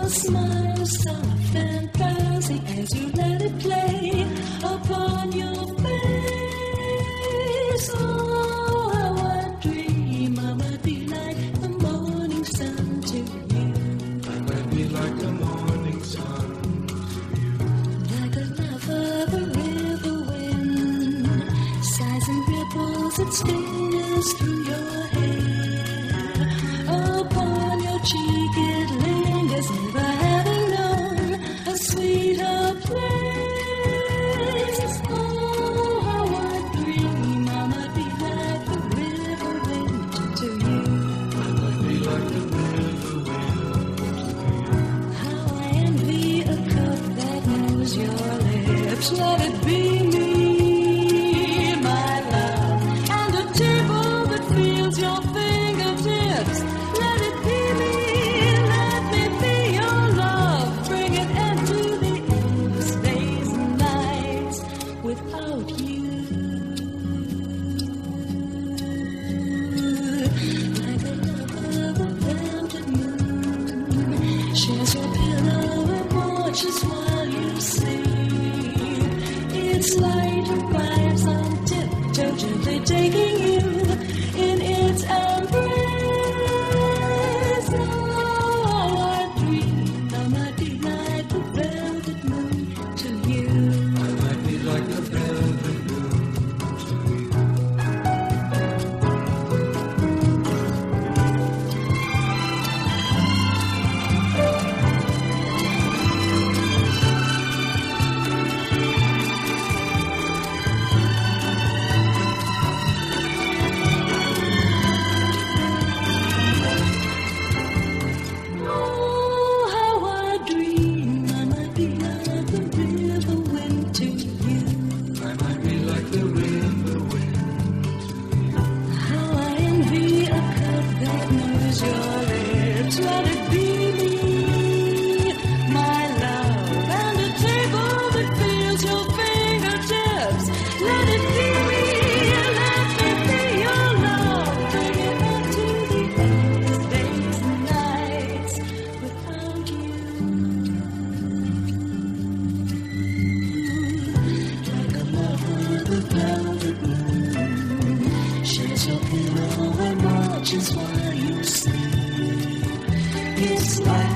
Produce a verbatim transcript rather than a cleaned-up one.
A smile soft and drowsy as you let it play upon your face. Oh, how I dream I might be like the morning sun to you. I might be like the morning sun to you. Like a lover, the river wind sighs and ripples its fingers through your hair. Upon your cheek it lingers, never having known a sweeter place. Oh, how I dream I might be like the river wind to you. I might be like the river wind to you. How I envy a cup that knows your lips. Let it be me, my love, and a table that feels your fingertips. Let it be me, let me be your love. Bring an end to the endless days and nights without you. Like a lover, the rounded moon shares your pillow and watches while you sleep. Its light arrives on tiptoe, gently taking you in its embrace. Oh, I dream I might be like the velvet moon to you. I might be like the velvet moon to you. Oh, how I dream I might be like the river wind to you. I might be like the river wind to you. How I envy a cup that knows your lips. Let it be me, my love, and a table that feels your fingertips. Let it be me, let me be your love. Bring it back to the endless days and nights without you. Like a lover, the velvet moon shares your pillow and watches while you sleep. It's like